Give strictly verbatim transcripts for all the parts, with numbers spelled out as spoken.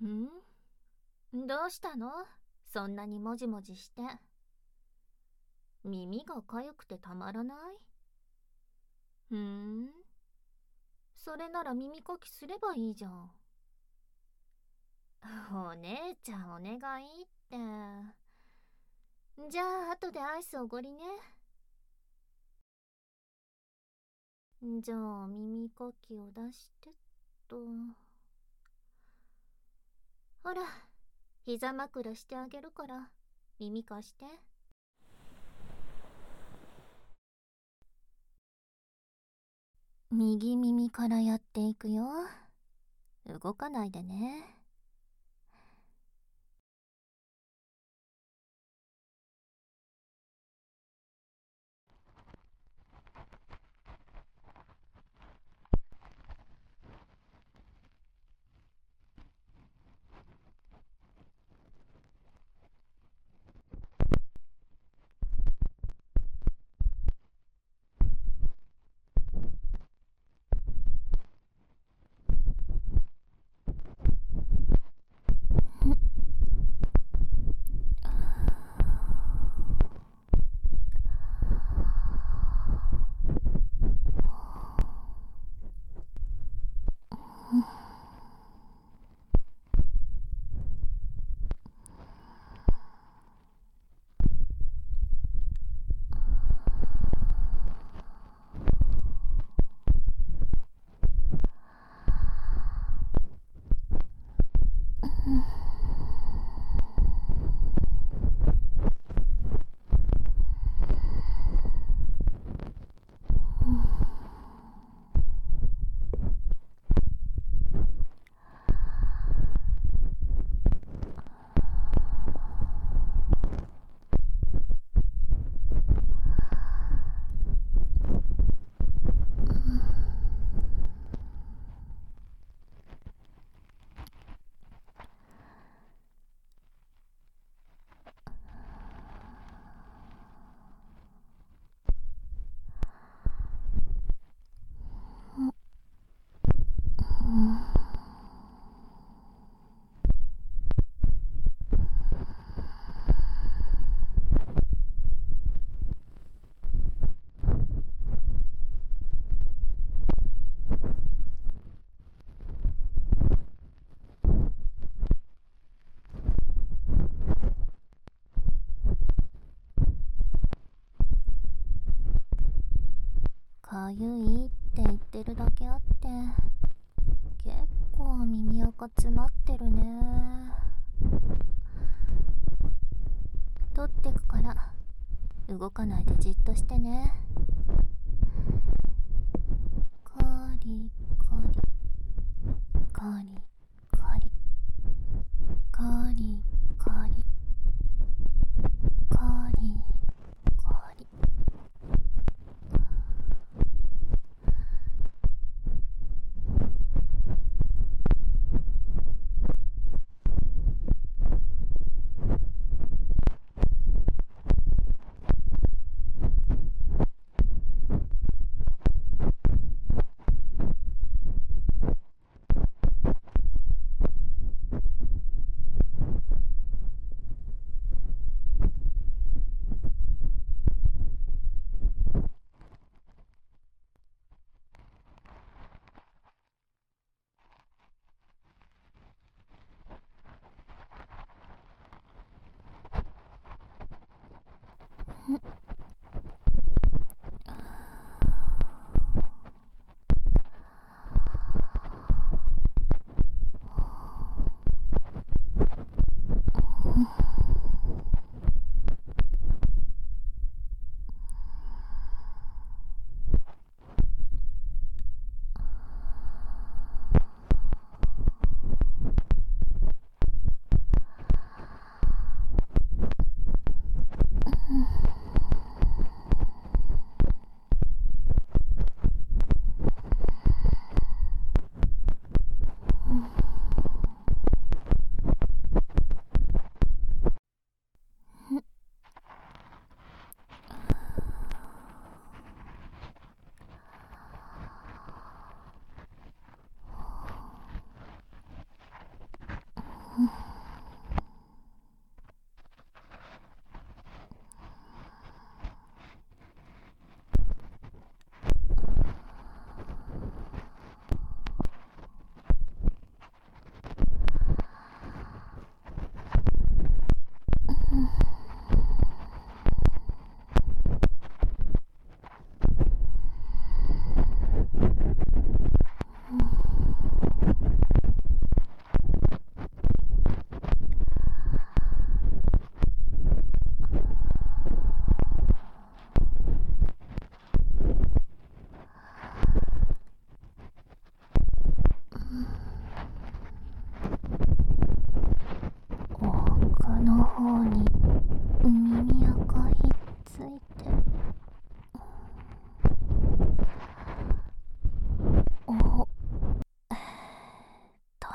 ん？どうしたの？そんなにもじもじして。耳がかゆくてたまらない？ふーん。それなら耳かきすればいいじゃん。お姉ちゃんお願いって。じゃあ後でアイスおごりね。じゃあ耳かきを出してっと。ほら、膝枕してあげるから耳貸して。右耳からやっていくよ。動かないでね。かゆいって言ってるだけあって、結構耳垢詰まってるね。取ってくから動かないでじっとしてね。カリカリカリカリカリカリカリカリ。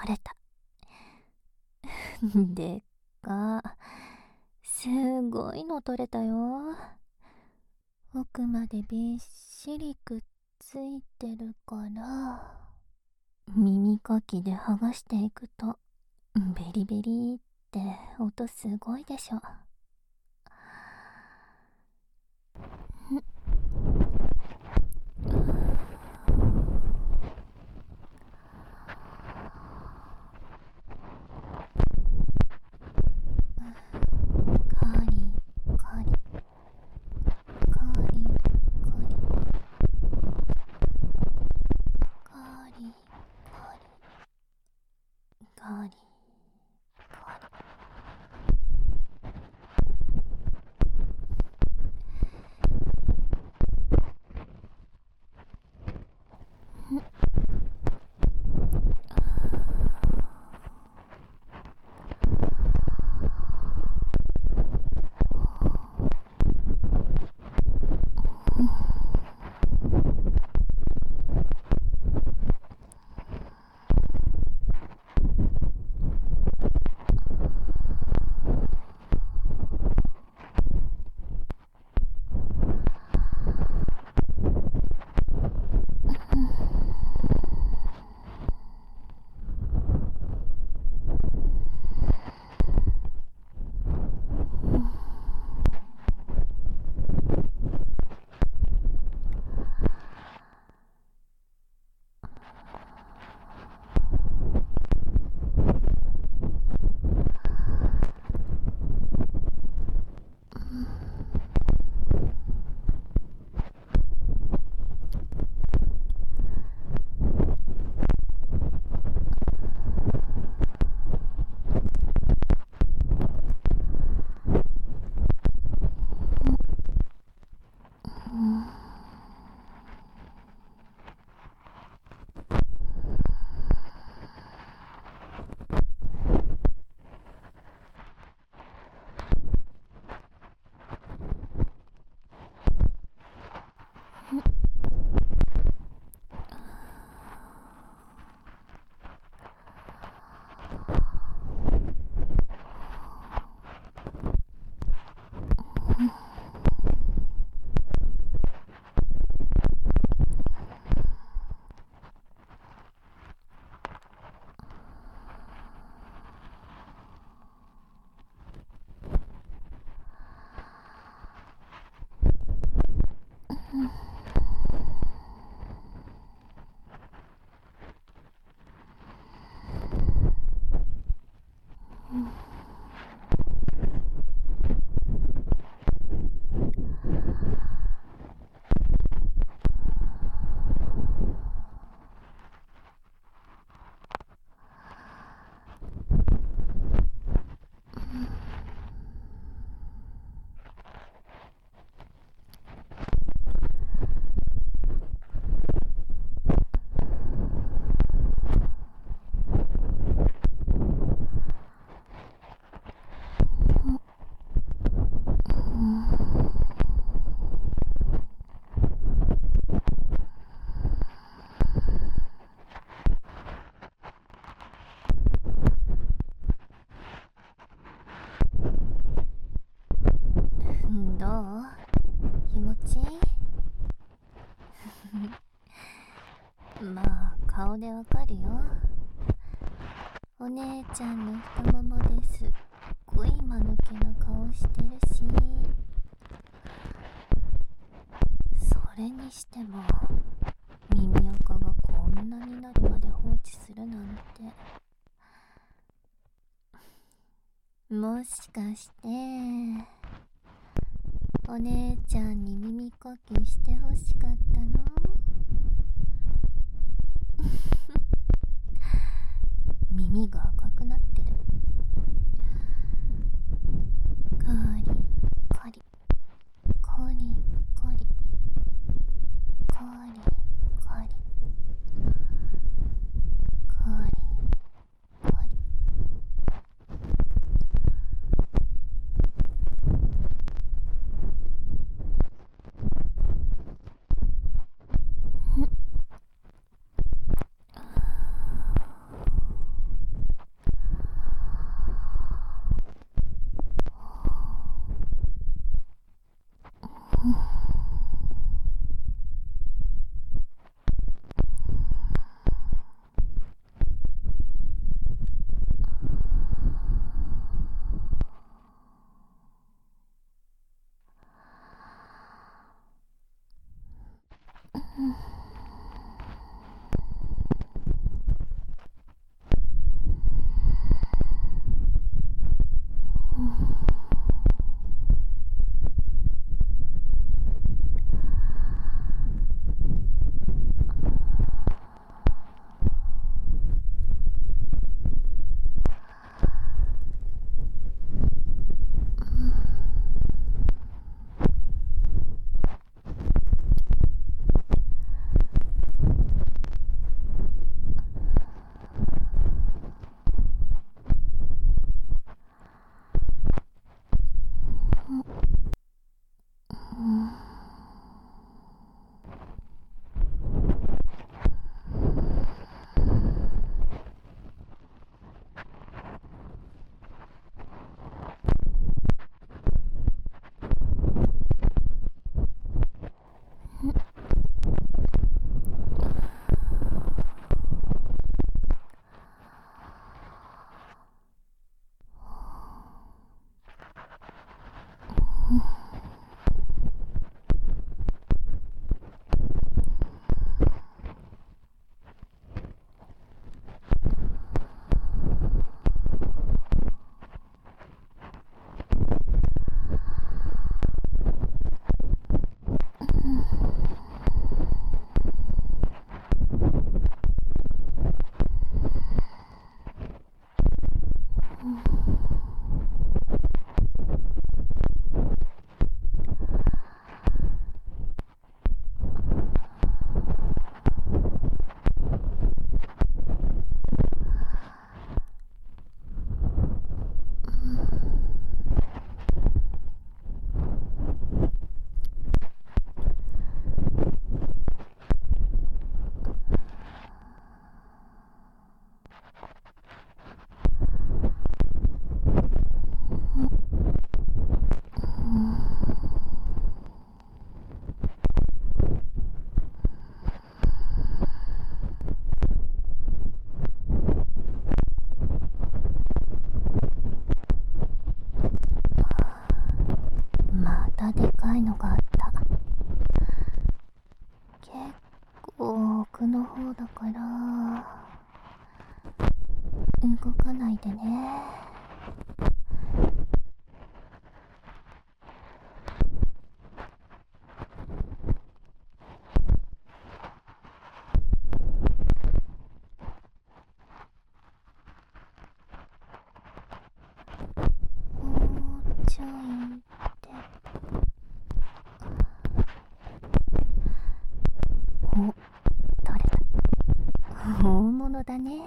取れた。でっか。すごいの取れたよ。奥までびっしりくっついてるから、耳かきで剥がしていくとベリベリって音すごいでしょ。カリカリカリカリカリカリカリどう？気持ちいい？まあ顔でわかるよ。お姉ちゃんの太ももですっごい間抜けな顔してるし、それにしても耳垢がこんなになるまで放置するなんて。もしかしてお姉ちゃんに耳かきしてほしかったの？耳が赤くなってる。カリカリカリカリカリカリカリカリ。 またでかいのがあった。結構奥の方だから動かないでね。もうちょいで。お、取れた。大物だね。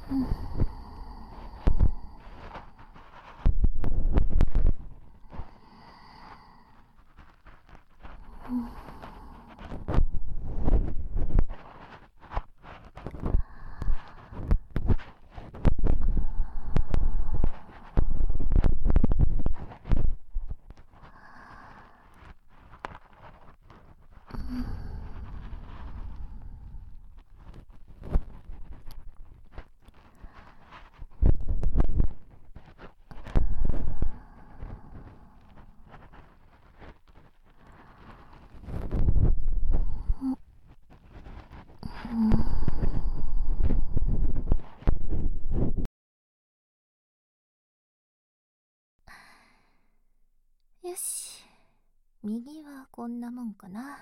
よし、右はこんなもんかな。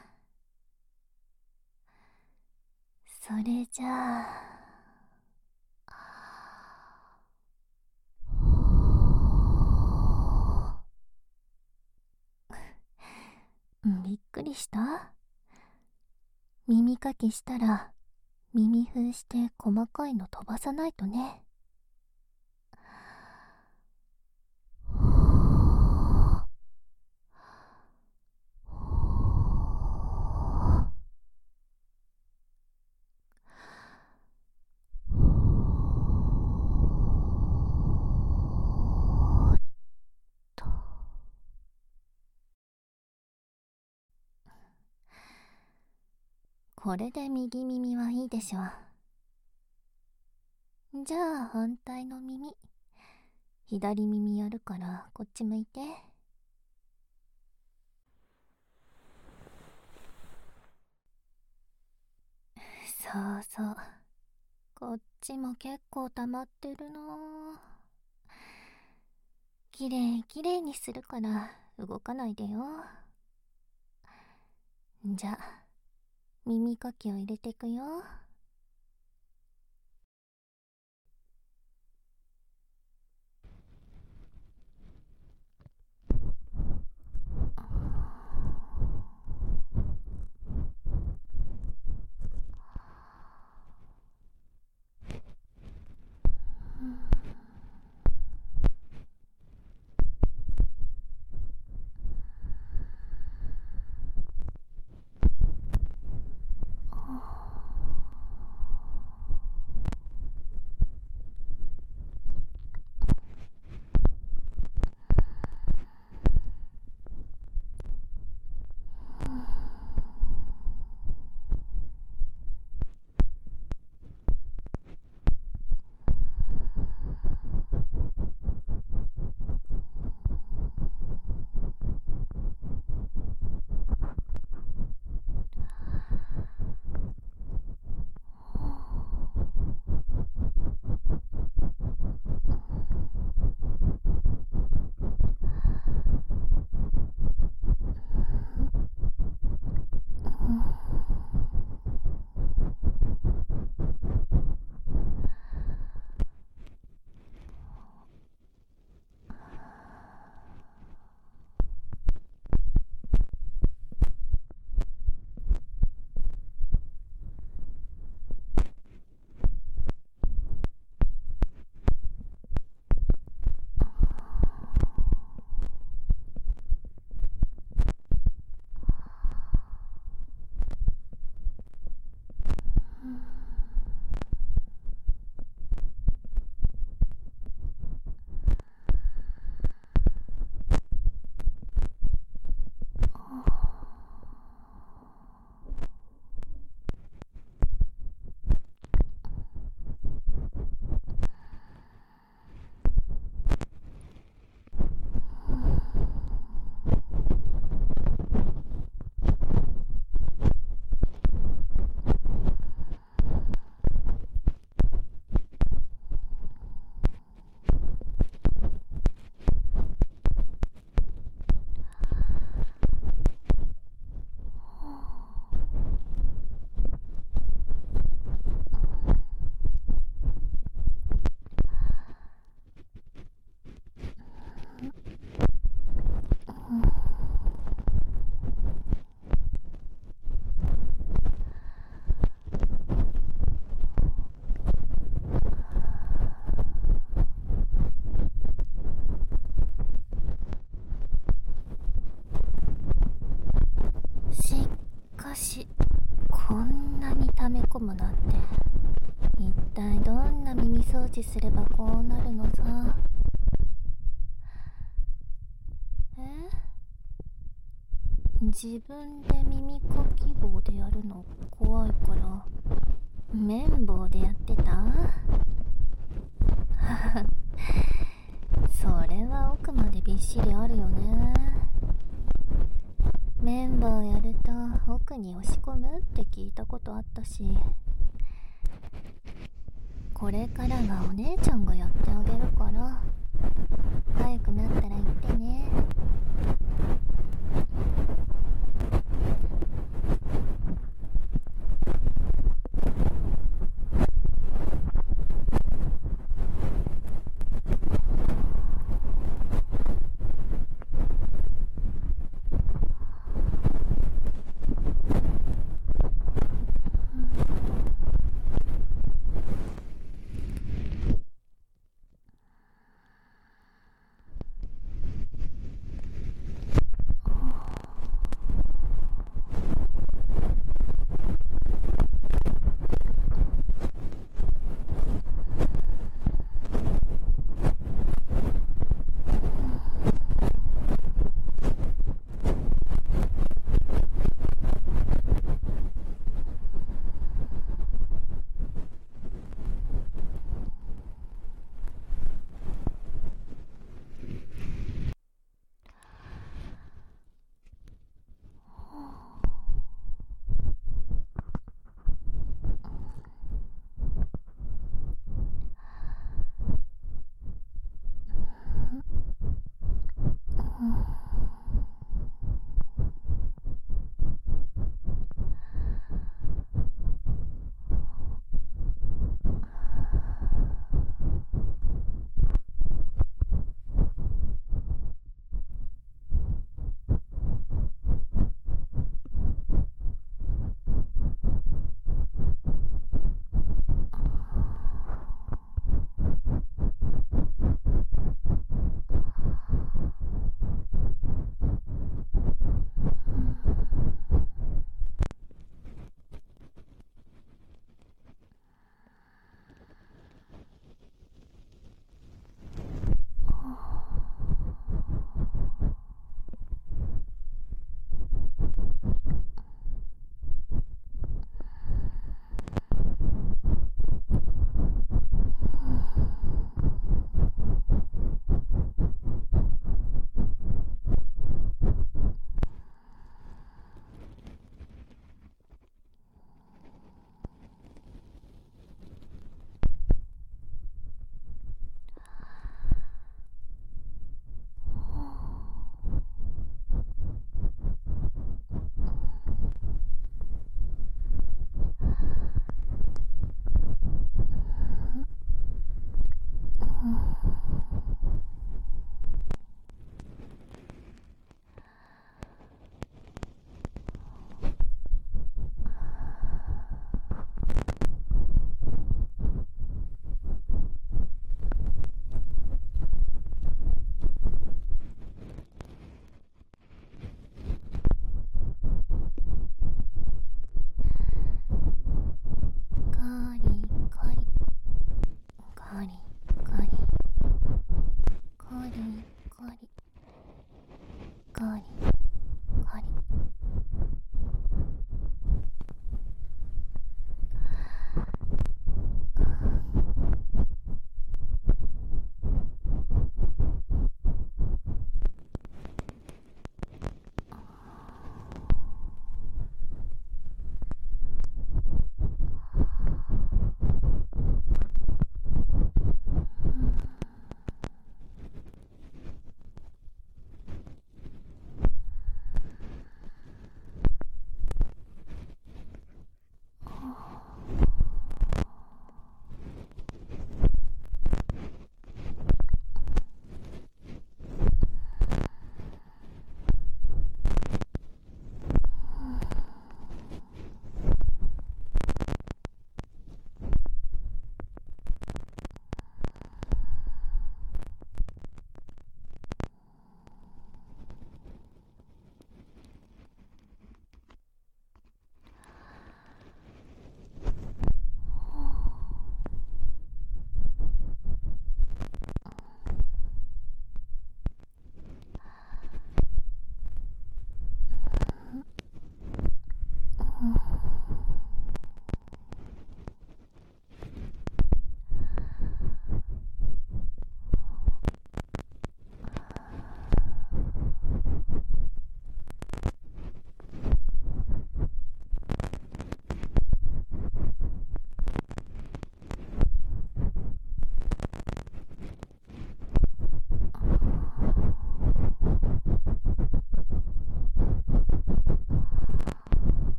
それじゃあ、びっくりした？耳かきしたら耳封して細かいの飛ばさないとね。これで右耳はいいでしょう。じゃあ反対の耳、左耳やるからこっち向いて。そうそう、こっちも結構溜まってるな。きれいきれいにするから動かないでよ。じゃあ耳かきを入れてくよ。 掃除すればこうなるのさ。え、自分で耳かき棒でやるの怖いから綿棒でやってた。それは奥までびっしりあるよね。綿棒やると奥に押し込むって聞いたことあったし、これからはお姉ちゃんがやってあげるから、早くなったら言ってね。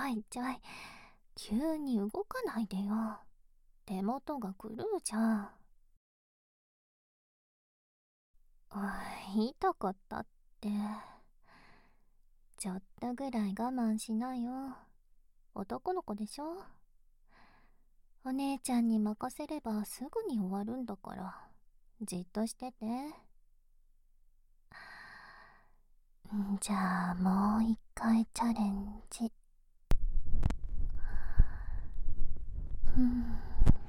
ょいちょい、急に動かないでよ。手元が狂うじゃん。あ、痛かったって。ちょっとぐらい我慢しなよ。男の子でしょ。お姉ちゃんに任せればすぐに終わるんだから、じっとしてて。じゃあもう一回チャレンジ。うん。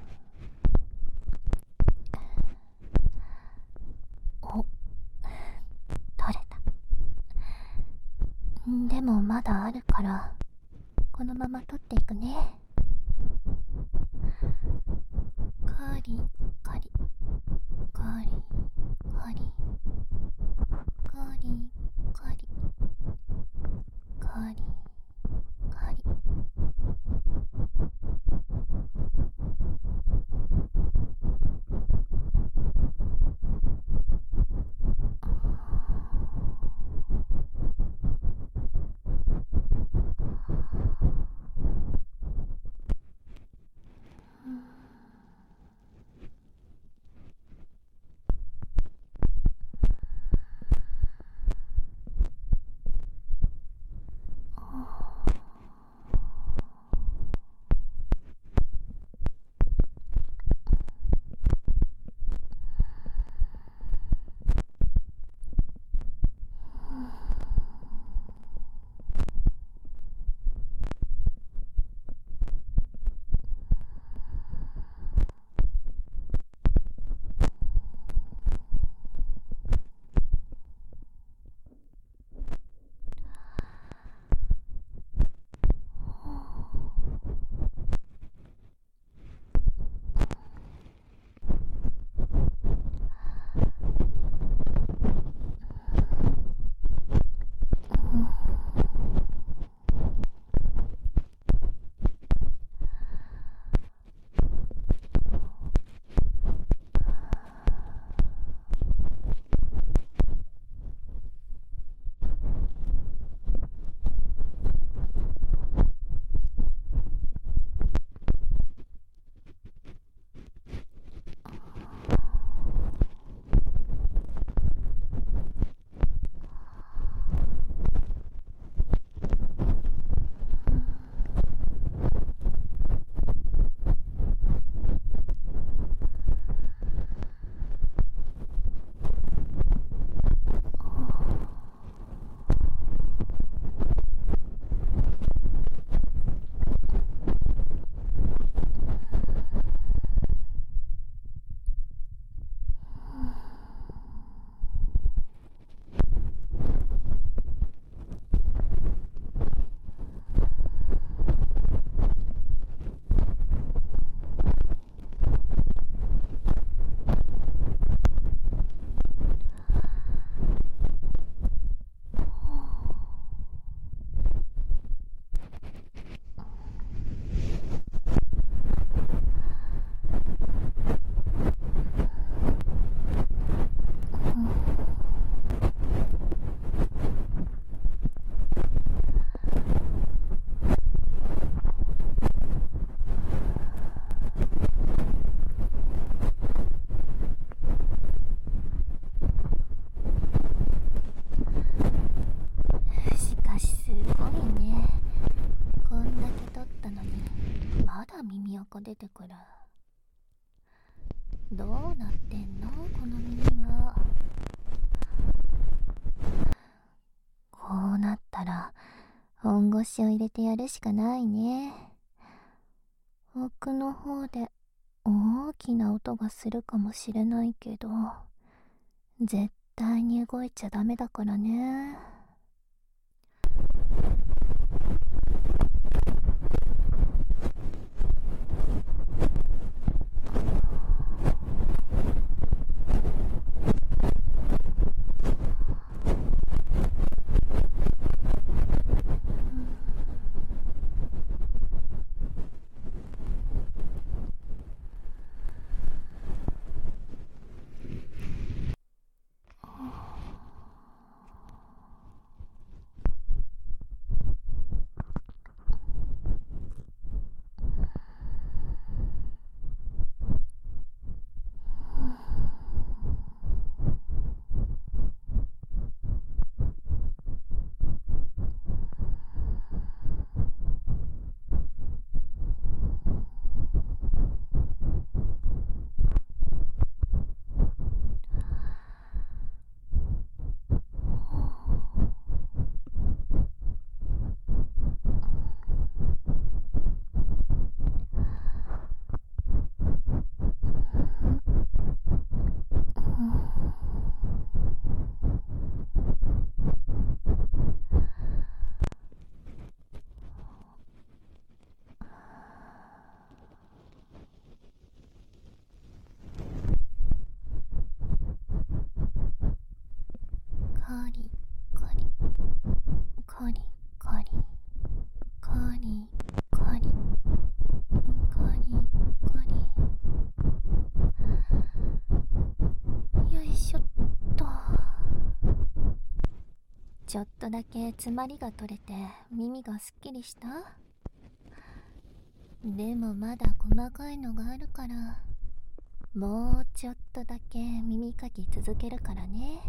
お、取れた。でもまだあるから、このまま取っていくね。カリカリカリカリカリカリカリカリ。しかしすごいね。こんだけ取ったのにまだ耳垢出てくる。どうなってんのこの耳は。こうなったら本腰を入れてやるしかないね。奥の方で大きな音がするかもしれないけど、絶対に動いちゃダメだからね。 ちょっとだけ詰まりが取れて耳がすっきりした？でもまだ細かいのがあるから、もうちょっとだけ耳かき続けるからね。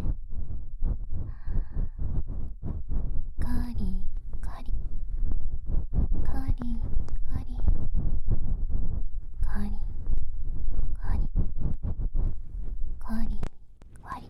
カリカリカリカリカリカリカリカリ。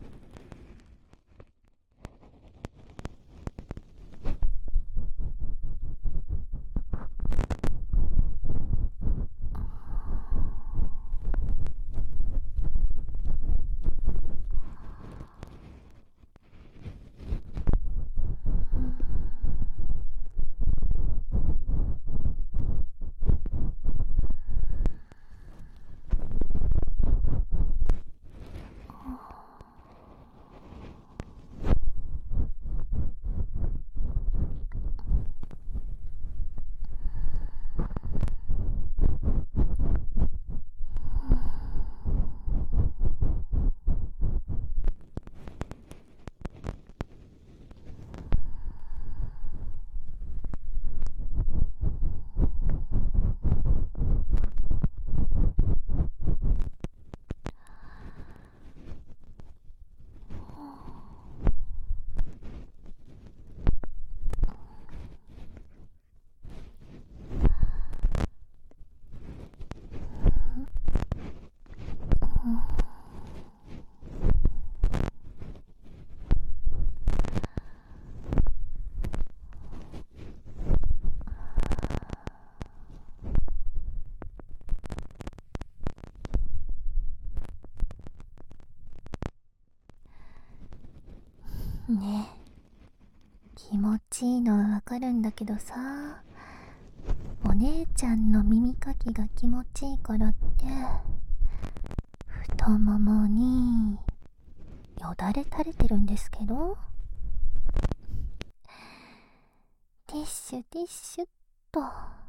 ねえ、気持ちいいのはわかるんだけどさ、お姉ちゃんの耳かきが気持ちいいからって太ももによだれ垂れてるんですけど、ティッシュティッシュっと。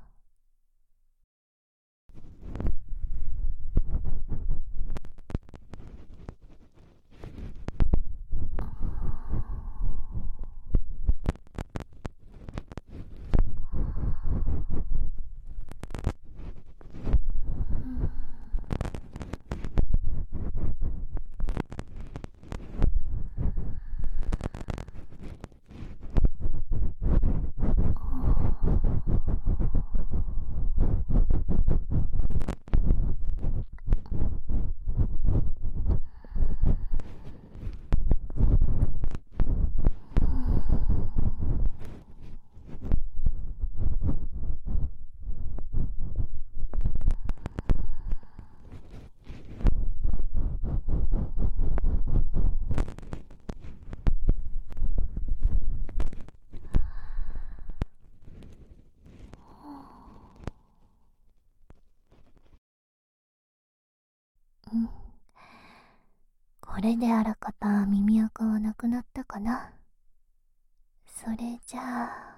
うん、これであらかた耳垢はなくなったかな。それじゃあ、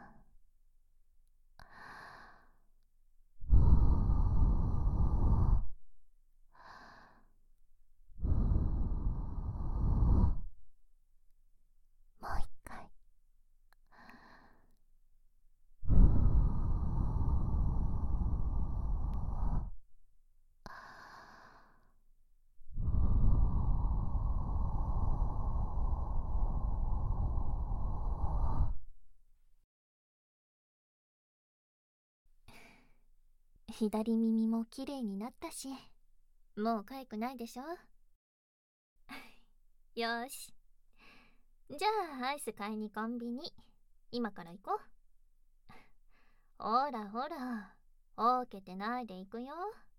もう一回。左耳もきれいになったし、もう痒くないでしょ。よーし、じゃあアイス買いにコンビニ今から行こう。ほらほら、おうけてないで行くよ。